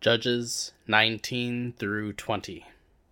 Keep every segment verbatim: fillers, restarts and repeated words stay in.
Judges nineteen through twenty.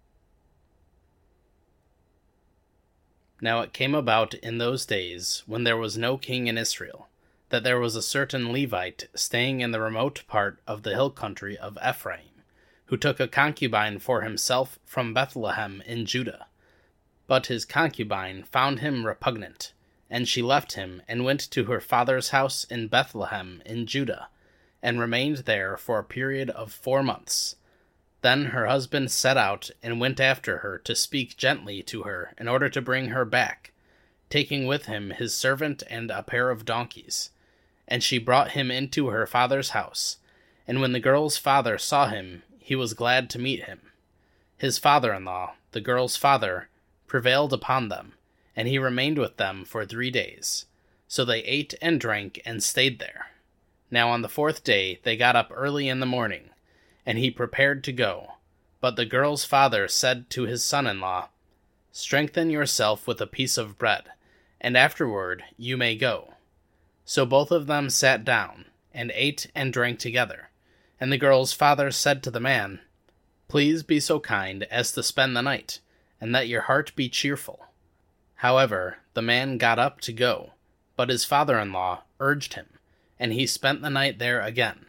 Now it came about in those days, when there was no king in Israel, that there was a certain Levite staying in the remote part of the hill country of Ephraim, who took a concubine for himself from Bethlehem in Judah. But his concubine found him repugnant, and she left him and went to her father's house in Bethlehem in Judah, and remained there for a period of four months. Then her husband set out and went after her to speak gently to her in order to bring her back, taking with him his servant and a pair of donkeys. And she brought him into her father's house, and when the girl's father saw him, he was glad to meet him. His father-in-law, the girl's father, prevailed upon them, and he remained with them for three days. So they ate and drank and stayed there. Now on the fourth day they got up early in the morning, and he prepared to go. But the girl's father said to his son-in-law, "Strengthen yourself with a piece of bread, and afterward you may go." So both of them sat down, and ate and drank together. And the girl's father said to the man, "Please be so kind as to spend the night, and let your heart be cheerful." However, the man got up to go, but his father-in-law urged him, and he spent the night there again.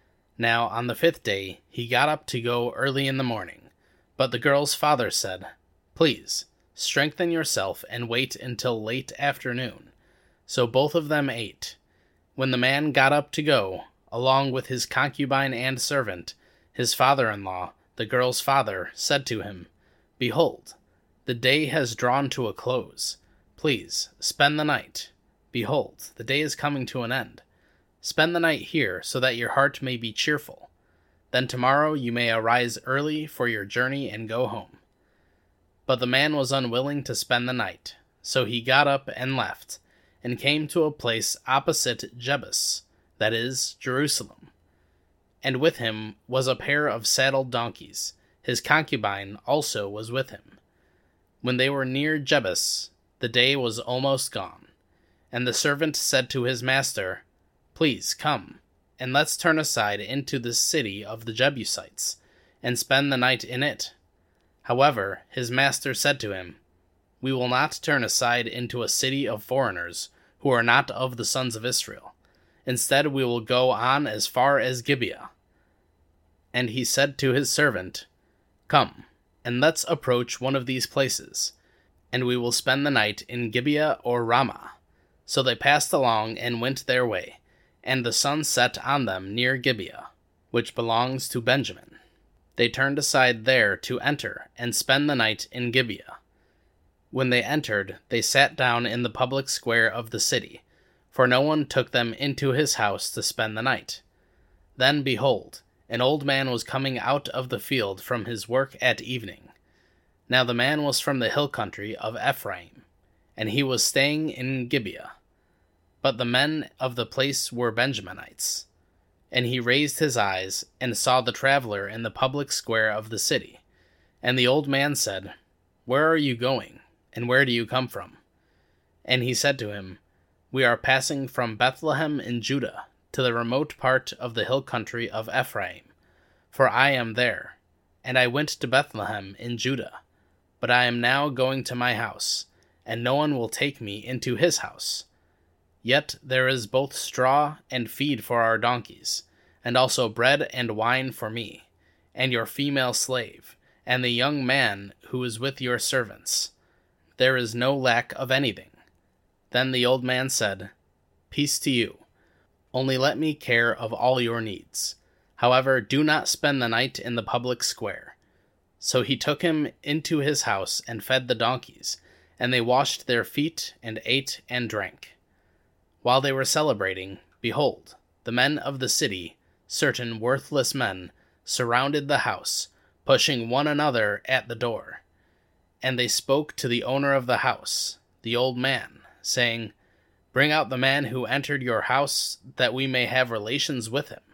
Now on the fifth day he got up to go early in the morning, but the girl's father said, "Please, strengthen yourself and wait until late afternoon." So both of them ate. When the man got up to go, along with his concubine and servant, his father-in-law, the girl's father, said to him, "Behold, the day has drawn to a close. Please, spend the night. Behold, the day is coming to an end. Spend the night here, so that your heart may be cheerful. Then tomorrow you may arise early for your journey and go home." But the man was unwilling to spend the night, so he got up and left, and came to a place opposite Jebus, that is, Jerusalem. And with him was a pair of saddled donkeys. His concubine also was with him. When they were near Jebus, the day was almost gone, and the servant said to his master, "Please come, and let's turn aside into the city of the Jebusites, and spend the night in it." However, his master said to him, "We will not turn aside into a city of foreigners, who are not of the sons of Israel. Instead we will go on as far as Gibeah." And he said to his servant, "Come, and let's approach one of these places, and we will spend the night in Gibeah or Ramah." So they passed along and went their way, and the sun set on them near Gibeah, which belongs to Benjamin. They turned aside there to enter and spend the night in Gibeah. When they entered, they sat down in the public square of the city, for no one took them into his house to spend the night. Then, behold, an old man was coming out of the field from his work at evening. Now the man was from the hill country of Ephraim, and he was staying in Gibeah. But the men of the place were Benjaminites. And he raised his eyes, and saw the traveler in the public square of the city. And the old man said, "Where are you going, and where do you come from?" And he said to him, "We are passing from Bethlehem in Judah to the remote part of the hill country of Ephraim, for I am there, and I went to Bethlehem in Judah, but I am now going to my house, and no one will take me into his house. Yet there is both straw and feed for our donkeys, and also bread and wine for me, and your female slave, and the young man who is with your servants. There is no lack of anything." Then the old man said, "Peace to you. Only let me care of all your needs. However, do not spend the night in the public square." So he took him into his house and fed the donkeys, and they washed their feet and ate and drank. While they were celebrating, behold, the men of the city, certain worthless men, surrounded the house, pushing one another at the door. And they spoke to the owner of the house, the old man, saying, "Bring out the man who entered your house, that we may have relations with him."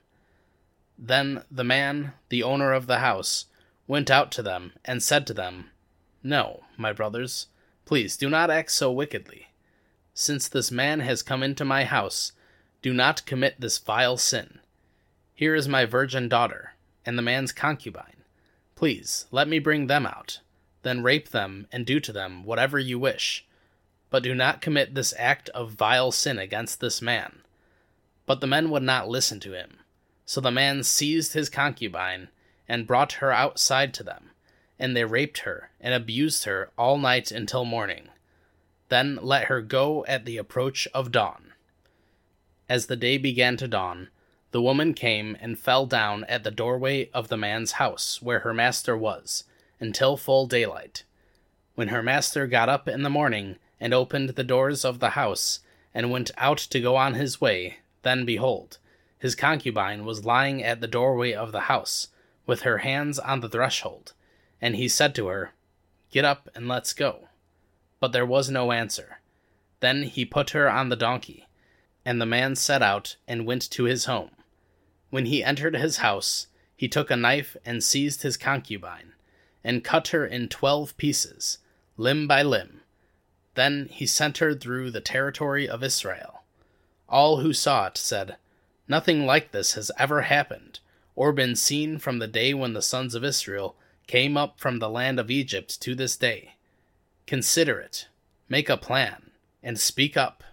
Then the man, the owner of the house, went out to them and said to them, "No, my brothers, please do not act so wickedly. Since this man has come into my house, do not commit this vile sin. Here is my virgin daughter. and the man's concubine. Please, let me bring them out. Then rape them and do to them whatever you wish. But do not commit this act of vile sin against this man. But the men would not listen to him. So the man seized his concubine and brought her outside to them, and they raped her and abused her all night until morning. Then let her go at the approach of dawn. As the day began to dawn, the woman came and fell down at the doorway of the man's house where her master was, until full daylight. When her master got up in the morning and opened the doors of the house, and went out to go on his way, then behold, his concubine was lying at the doorway of the house, with her hands on the threshold. And he said to her, Get up and let's go. But there was no answer. Then he put her on the donkey, and the man set out and went to his home. When he entered his house, he took a knife and seized his concubine, and cut her in twelve pieces, limb by limb. Then he sent her through the territory of Israel. All who saw it said, Nothing like this has ever happened, or been seen from the day when the sons of Israel came up from the land of Egypt to this day. Consider it, make a plan, and speak up.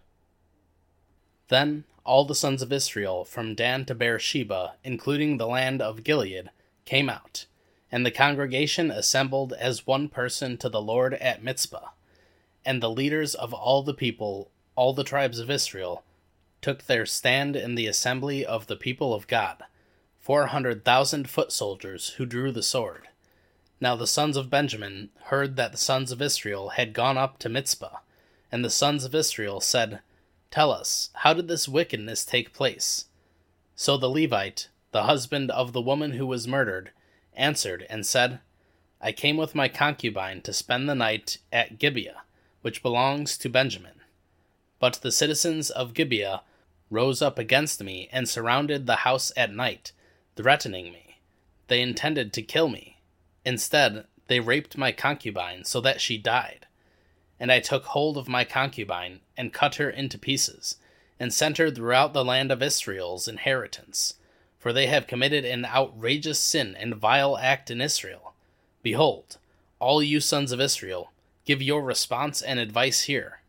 Then all the sons of Israel from Dan to Beersheba, including the land of Gilead, came out, and the congregation assembled as one person to the Lord at Mizpah. And the leaders of all the people, all the tribes of Israel, took their stand in the assembly of the people of God, four hundred thousand foot soldiers who drew the sword. Now the sons of Benjamin heard that the sons of Israel had gone up to Mizpah, and the sons of Israel said, Tell us, how did this wickedness take place? So the Levite, the husband of the woman who was murdered, answered and said, I came with my concubine to spend the night at Gibeah, which belongs to Benjamin. But the citizens of Gibeah rose up against me and surrounded the house at night, threatening me. They intended to kill me. Instead, they raped my concubine so that she died. And I took hold of my concubine and cut her into pieces, and sent her throughout the land of Israel's inheritance. For they have committed an outrageous sin and vile act in Israel. Behold, all you sons of Israel, give your response and advice here.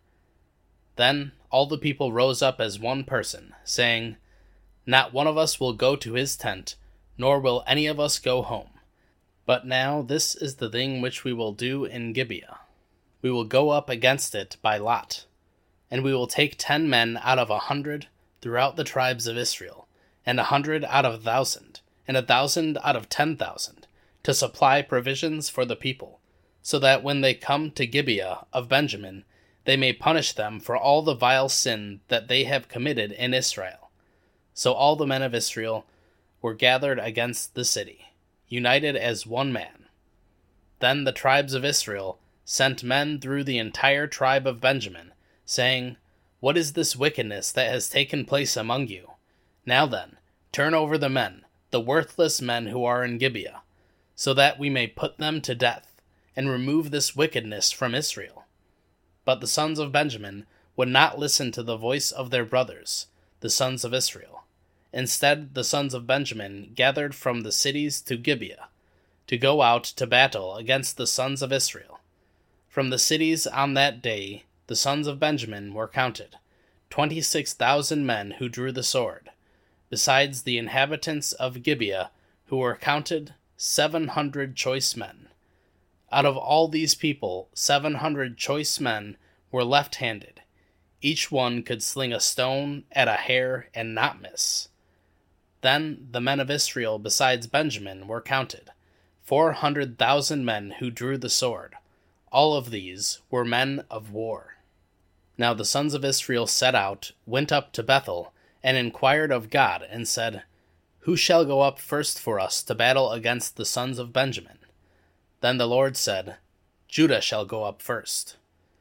Then all the people rose up as one person, saying, Not one of us will go to his tent, nor will any of us go home. But now this is the thing which we will do in Gibeah. We will go up against it by lot, and we will take ten men out of a hundred throughout the tribes of Israel, and a hundred out of a thousand, and a thousand out of ten thousand, to supply provisions for the people, so that when they come to Gibeah of Benjamin, they may punish them for all the vile sin that they have committed in Israel. So all the men of Israel were gathered against the city, united as one man. Then the tribes of Israel sent men through the entire tribe of Benjamin, saying, What is this wickedness that has taken place among you? Now then, turn over the men, the worthless men who are in Gibeah, so that we may put them to death, and remove this wickedness from Israel. But the sons of Benjamin would not listen to the voice of their brothers, the sons of Israel. Instead, the sons of Benjamin gathered from the cities to Gibeah, to go out to battle against the sons of Israel. From the cities on that day, the sons of Benjamin were counted, twenty-six thousand men who drew the sword, besides the inhabitants of Gibeah, who were counted seven hundred choice men. Out of all these people, seven hundred choice men were left-handed. Each one could sling a stone at a hair and not miss. Then the men of Israel besides Benjamin were counted, four hundred thousand men who drew the sword. All of these were men of war. Now the sons of Israel set out, went up to Bethel, and inquired of God, and said, Who shall go up first for us to battle against the sons of Benjamin? Then the Lord said, Judah shall go up first.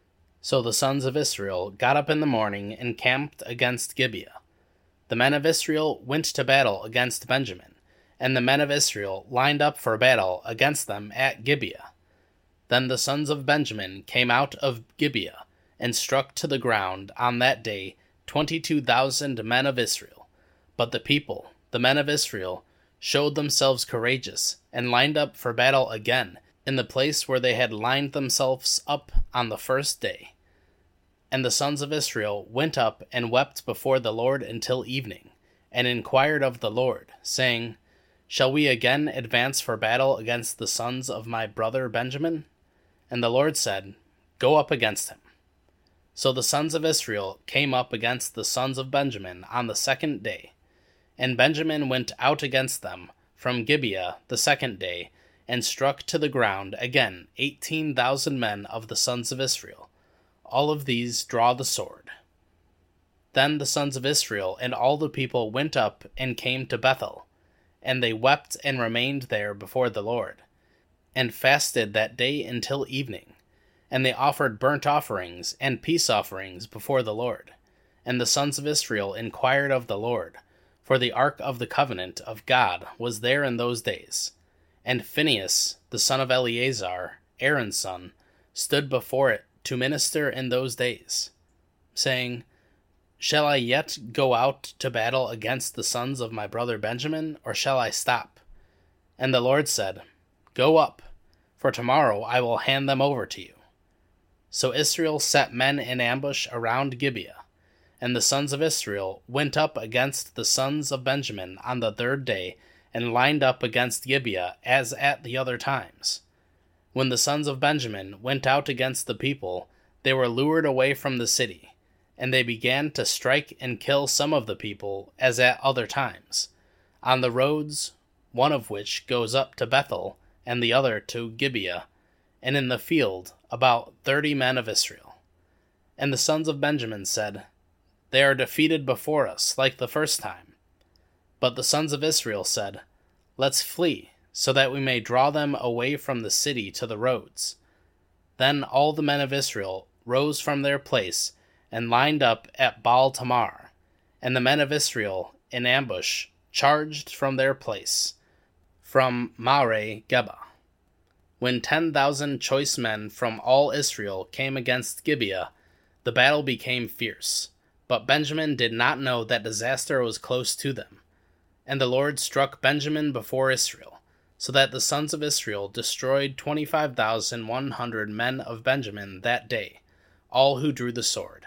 So the sons of Israel got up in the morning and camped against Gibeah. The men of Israel went to battle against Benjamin, and the men of Israel lined up for battle against them at Gibeah. Then the sons of Benjamin came out of Gibeah, and struck to the ground on that day twenty-two thousand men of Israel. But the people, the men of Israel, showed themselves courageous, and lined up for battle again, in the place where they had lined themselves up on the first day. And the sons of Israel went up and wept before the Lord until evening, and inquired of the Lord, saying, Shall we again advance for battle against the sons of my brother Benjamin? And the Lord said, Go up against him. So the sons of Israel came up against the sons of Benjamin on the second day. And Benjamin went out against them from Gibeah the second day, and struck to the ground again eighteen thousand men of the sons of Israel. All of these draw the sword. Then the sons of Israel and all the people went up and came to Bethel, and they wept and remained there before the Lord, and fasted that day until evening. And they offered burnt offerings and peace offerings before the Lord. And the sons of Israel inquired of the Lord, for the ark of the covenant of God was there in those days. And Phinehas, the son of Eleazar, Aaron's son, stood before it to minister in those days, saying, Shall I yet go out to battle against the sons of my brother Benjamin, or shall I stop? And the Lord said, Go up, for tomorrow I will hand them over to you. So Israel set men in ambush around Gibeah, and the sons of Israel went up against the sons of Benjamin on the third day, and lined up against Gibeah as at the other times. When the sons of Benjamin went out against the people, they were lured away from the city, and they began to strike and kill some of the people as at other times, on the roads, one of which goes up to Bethel, and the other to Gibeah, and in the field about thirty men of Israel. And the sons of Benjamin said, They are defeated before us, like the first time. But the sons of Israel said, Let's flee, so that we may draw them away from the city to the roads. Then all the men of Israel rose from their place, and lined up at Baal Tamar, and the men of Israel, in ambush, charged from their place, from Mare Geba. When ten thousand choice men from all Israel came against Gibeah, the battle became fierce. But Benjamin did not know that disaster was close to them. And the Lord struck Benjamin before Israel, so that the sons of Israel destroyed twenty-five thousand one hundred men of Benjamin that day, all who drew the sword.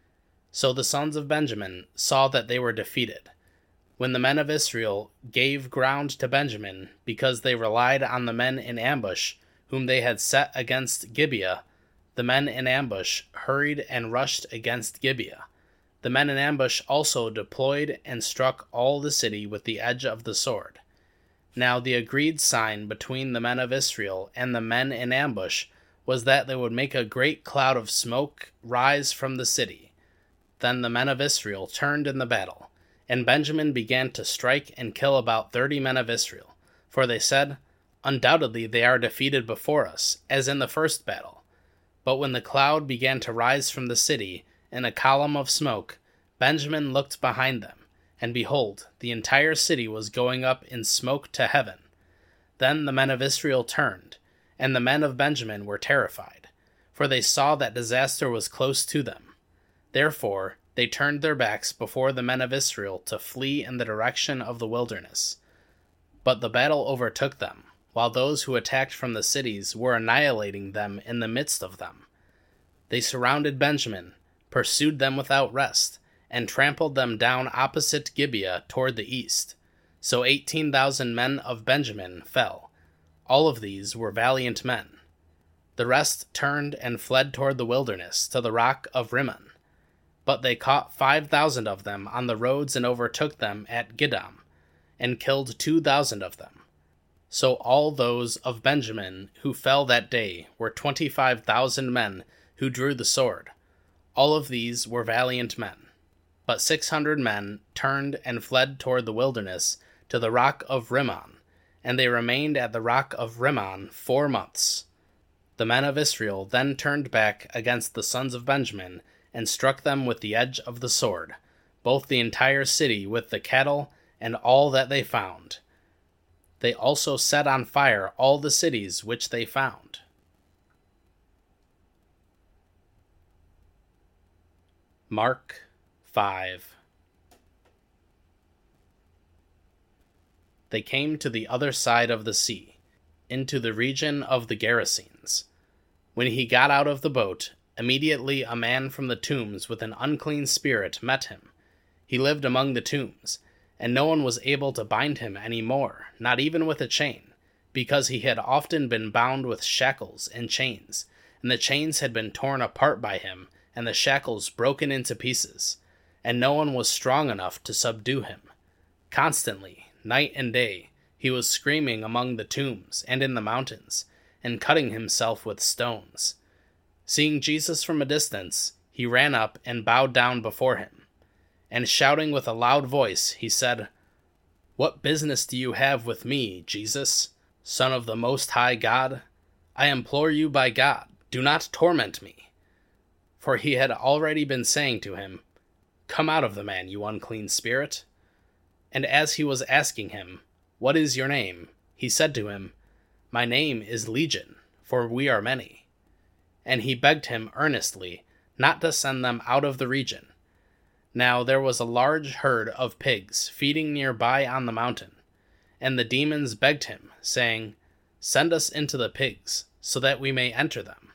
So the sons of Benjamin saw that they were defeated, when the men of Israel gave ground to Benjamin, because they relied on the men in ambush, whom they had set against Gibeah. The men in ambush hurried and rushed against Gibeah. The men in ambush also deployed and struck all the city with the edge of the sword. Now the agreed sign between the men of Israel and the men in ambush was that they would make a great cloud of smoke rise from the city. Then the men of Israel turned in the battle, and Benjamin began to strike and kill about thirty men of Israel. For they said, Undoubtedly they are defeated before us, as in the first battle. But when the cloud began to rise from the city, in a column of smoke, Benjamin looked behind them, and behold, the entire city was going up in smoke to heaven. Then the men of Israel turned, and the men of Benjamin were terrified, for they saw that disaster was close to them. Therefore they turned their backs before the men of Israel to flee in the direction of the wilderness. But the battle overtook them, while those who attacked from the cities were annihilating them in the midst of them. They surrounded Benjamin, pursued them without rest, and trampled them down opposite Gibeah toward the east. So eighteen thousand men of Benjamin fell. All of these were valiant men. The rest turned and fled toward the wilderness, to the rock of Rimmon. But they caught five thousand of them on the roads and overtook them at Giddam, and killed two thousand of them. So all those of Benjamin who fell that day were twenty-five thousand men who drew the sword. All of these were valiant men. But six hundred men turned and fled toward the wilderness to the rock of Rimmon, and they remained at the rock of Rimmon four months. The men of Israel then turned back against the sons of Benjamin, and struck them with the edge of the sword, both the entire city with the cattle and all that they found. They also set on fire all the cities which they found. Mark five. they came to the other side of the sea, into the region of the Gerasenes. When he got out of the boat, immediately a man from the tombs with an unclean spirit met him. He lived among the tombs, and no one was able to bind him any more, not even with a chain, because he had often been bound with shackles and chains, and the chains had been torn apart by him, and the shackles broken into pieces, and no one was strong enough to subdue him. Constantly, night and day, he was screaming among the tombs and in the mountains, and cutting himself with stones. Seeing Jesus from a distance, he ran up and bowed down before him. And shouting with a loud voice, he said, "What business do you have with me, Jesus, Son of the Most High God? I implore you by God, do not torment me." For he had already been saying to him, "Come out of the man, you unclean spirit." And as he was asking him, "What is your name?" he said to him, "My name is Legion, for we are many." And he begged him earnestly not to send them out of the region. Now there was a large herd of pigs feeding nearby on the mountain, and the demons begged him, saying, "Send us into the pigs, so that we may enter them."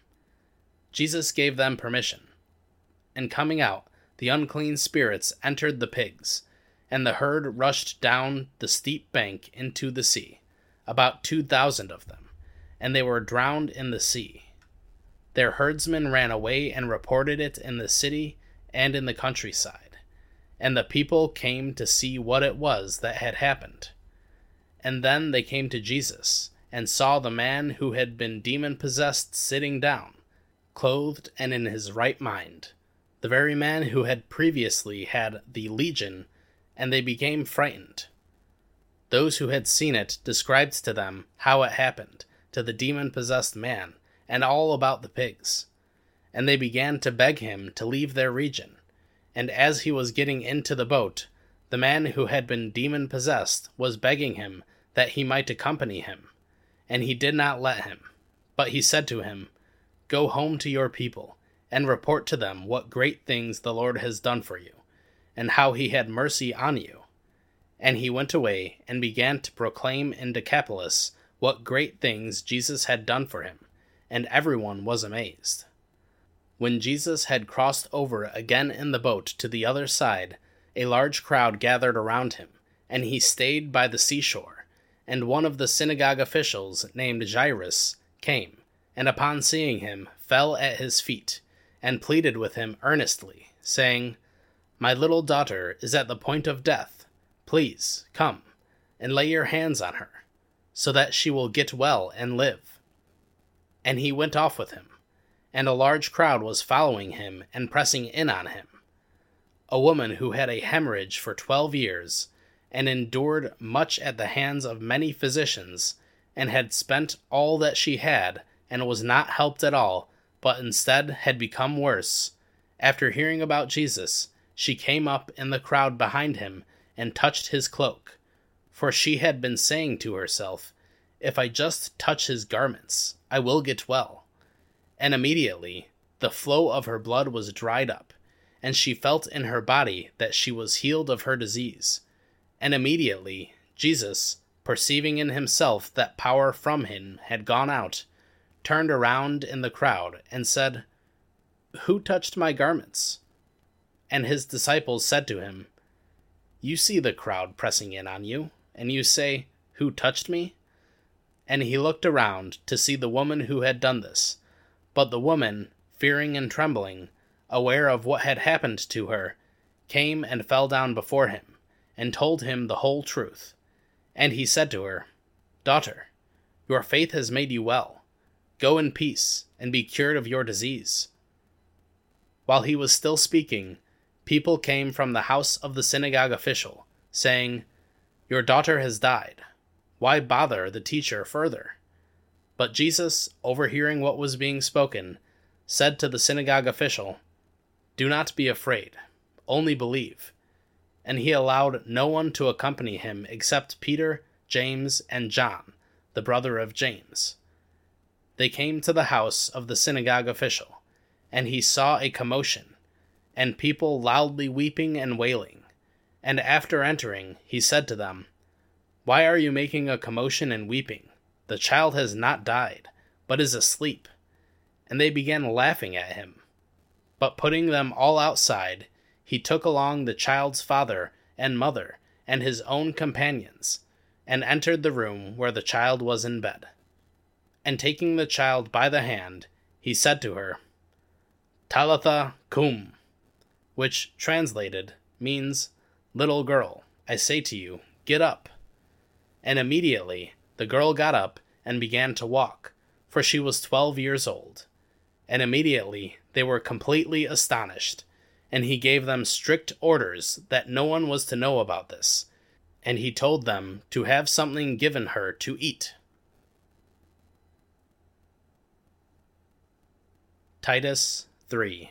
Jesus gave them permission. And coming out, the unclean spirits entered the pigs, and the herd rushed down the steep bank into the sea, about two thousand of them, and they were drowned in the sea. Their herdsmen ran away and reported it in the city and in the countryside, and the people came to see what it was that had happened. And then they came to Jesus, and saw the man who had been demon-possessed sitting down, clothed and in his right mind, the very man who had previously had the legion, and they became frightened. Those who had seen it described to them how it happened to the demon-possessed man, and all about the pigs. And they began to beg him to leave their region. And as he was getting into the boat, the man who had been demon-possessed was begging him that he might accompany him. And he did not let him. But he said to him, "Go home to your people, and report to them what great things the Lord has done for you, and how he had mercy on you." And he went away and began to proclaim in Decapolis what great things Jesus had done for him, and everyone was amazed. When Jesus had crossed over again in the boat to the other side, a large crowd gathered around him, and he stayed by the seashore. And one of the synagogue officials, named Jairus, came, and upon seeing him, fell at his feet, and pleaded with him earnestly, saying, "My little daughter is at the point of death. Please, come, and lay your hands on her, so that she will get well and live." And he went off with him, and a large crowd was following him and pressing in on him. A woman who had a hemorrhage for twelve years, and endured much at the hands of many physicians, and had spent all that she had, and was not helped at all, but instead had become worse, after hearing about Jesus, she came up in the crowd behind him and touched his cloak, for she had been saying to herself, "If I just touch his garments, I will get well." And immediately the flow of her blood was dried up, and she felt in her body that she was healed of her disease. And immediately Jesus, perceiving in himself that power from him had gone out, turned around in the crowd and said, "Who touched my garments?" And his disciples said to him, "You see the crowd pressing in on you, and you say, 'Who touched me?'" And he looked around to see the woman who had done this. But the woman, fearing and trembling, aware of what had happened to her, came and fell down before him, and told him the whole truth. And he said to her, "Daughter, your faith has made you well. Go in peace, and be cured of your disease." While he was still speaking, people came from the house of the synagogue official, saying, "Your daughter has died. Why bother the teacher further?" But Jesus, overhearing what was being spoken, said to the synagogue official, "Do not be afraid, only believe." And he allowed no one to accompany him except Peter, James, and John, the brother of James. They came to the house of the synagogue official, and he saw a commotion, and people loudly weeping and wailing. And after entering, he said to them, Why are you making a commotion and weeping? The child has not died, but is asleep. And they began laughing at him. But putting them all outside, he took along the child's father and mother and his own companions, and entered the room where the child was in bed. And taking the child by the hand, he said to her, Talitha cum, which, translated, means, Little girl, I say to you, get up. And immediately the girl got up and began to walk, for she was twelve years old. And immediately they were completely astonished, and he gave them strict orders that no one was to know about this, and he told them to have something given her to eat. Titus three.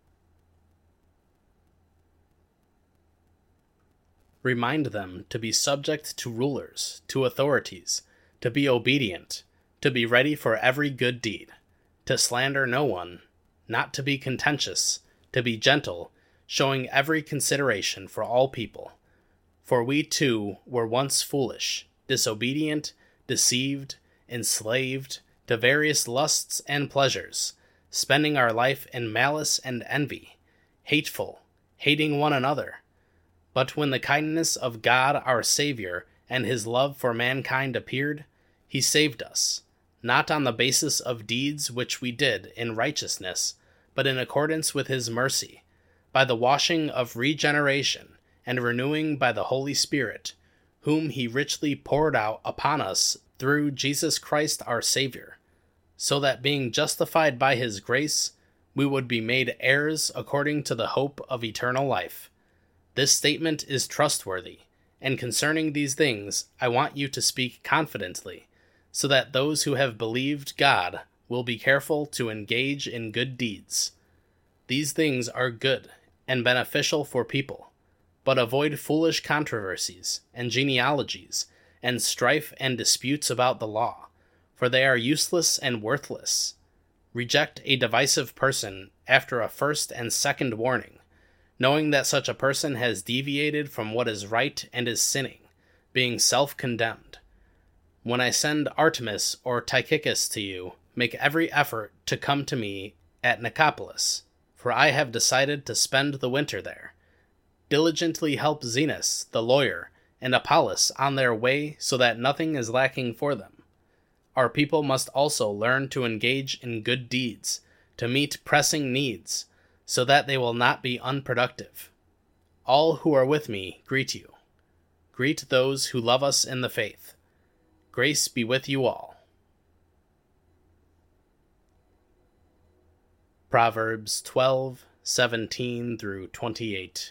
Remind them to be subject to rulers, to authorities, to be obedient, to be ready for every good deed, to slander no one, not to be contentious, to be gentle, showing every consideration for all people. For we too were once foolish, disobedient, deceived, enslaved to various lusts and pleasures, spending our life in malice and envy, hateful, hating one another. But when the kindness of God our Savior and his love for mankind appeared, he saved us, not on the basis of deeds which we did in righteousness, but in accordance with his mercy, by the washing of regeneration and renewing by the Holy Spirit, whom he richly poured out upon us through Jesus Christ our Savior, so that being justified by his grace, we would be made heirs according to the hope of eternal life. This statement is trustworthy, and concerning these things I want you to speak confidently, so that those who have believed God will be careful to engage in good deeds. These things are good and beneficial for people, but avoid foolish controversies and genealogies and strife and disputes about the law, for they are useless and worthless. Reject a divisive person after a first and second warning, knowing that such a person has deviated from what is right and is sinning, being self-condemned. When I send Artemas or Tychicus to you, make every effort to come to me at Nicopolis, for I have decided to spend the winter there. Diligently help Zenas, the lawyer, and Apollos on their way so that nothing is lacking for them. Our people must also learn to engage in good deeds, to meet pressing needs, so that they will not be unproductive. All who are with me greet you. Greet those who love us in the faith. Grace be with you all. Proverbs twelve, seventeen through twenty-eight.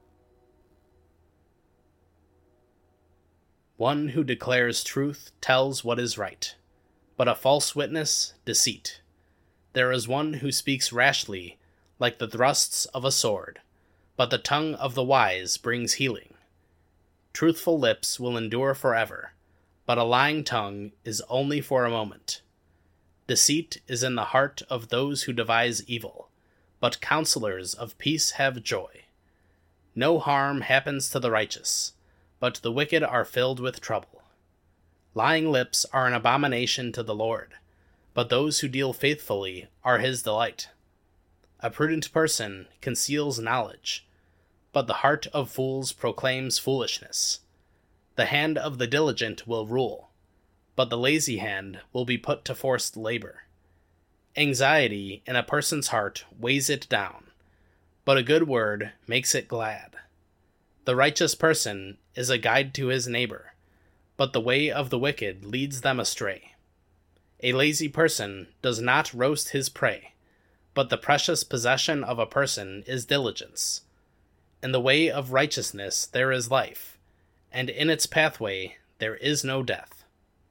One who declares truth tells what is right, but a false witness, deceit. There is one who speaks rashly, like the thrusts of a sword, but the tongue of the wise brings healing. Truthful lips will endure forever, but a lying tongue is only for a moment. Deceit is in the heart of those who devise evil, but counselors of peace have joy. No harm happens to the righteous, but the wicked are filled with trouble. Lying lips are an abomination to the Lord, but those who deal faithfully are his delight. A prudent person conceals knowledge, but the heart of fools proclaims foolishness. The hand of the diligent will rule, but the lazy hand will be put to forced labor. Anxiety in a person's heart weighs it down, but a good word makes it glad. The righteous person is a guide to his neighbor, but the way of the wicked leads them astray. A lazy person does not roast his prey, but the precious possession of a person is diligence. In the way of righteousness there is life, and in its pathway there is no death.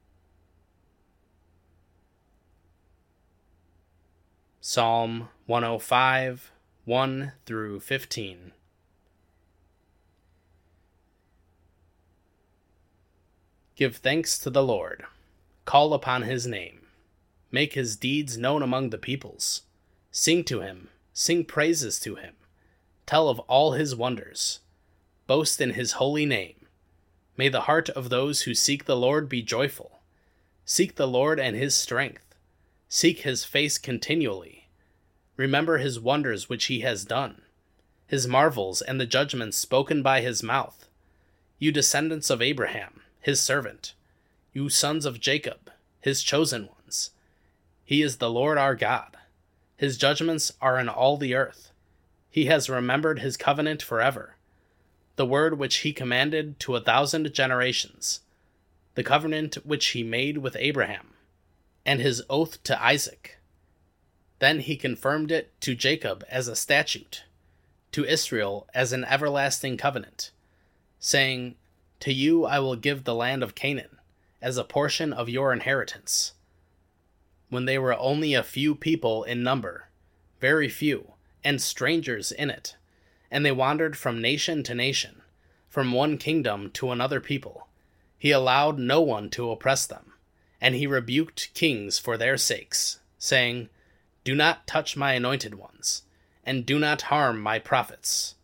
Psalm one oh five, one through fifteen. Give thanks to the Lord. Call upon his name. Make his deeds known among the peoples. Sing to him. Sing praises to him. Tell of all his wonders. Boast in his holy name. May the heart of those who seek the Lord be joyful. Seek the Lord and his strength. Seek his face continually. Remember his wonders which he has done, his marvels and the judgments spoken by his mouth. You descendants of Abraham, his servant, you sons of Jacob, his chosen ones. He is the Lord our God. His judgments are in all the earth. He has remembered his covenant forever, the word which he commanded to a thousand generations, the covenant which he made with Abraham, and his oath to Isaac. Then he confirmed it to Jacob as a statute, to Israel as an everlasting covenant, saying, To you I will give the land of Canaan, as a portion of your inheritance. When they were only a few people in number, very few, and strangers in it, and they wandered from nation to nation, from one kingdom to another people, he allowed no one to oppress them, and he rebuked kings for their sakes, saying, Do not touch my anointed ones, and do not harm my prophets.